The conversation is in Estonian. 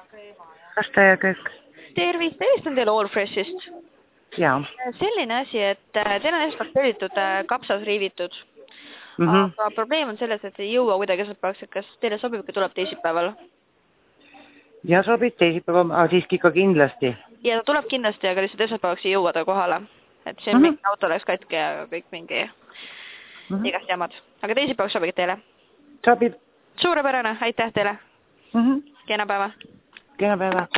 Lasta ja kõik. Tervist, helistan teile Allfreshist. Jaa. Selline asi, et teil on esmalt tellitud kapsas riivitud. Aga probleem on selles, et ei jõua kuidagi esmaspäevaks, et kas teile sobib, kui tuleb teisipäeval? Ja sobib teisipäeval, aga siiski ka kindlasti. Ja ta tuleb kindlasti, aga lihtsalt esmaspäevaks ei jõua ta kohale. Et see on mingi auto läks katki ja kõik mingi igast jamad. Aga teisipäevaks sobib teile? Sobib. Suurepärane, aitäh teile. Kena päeva. Kena päeva.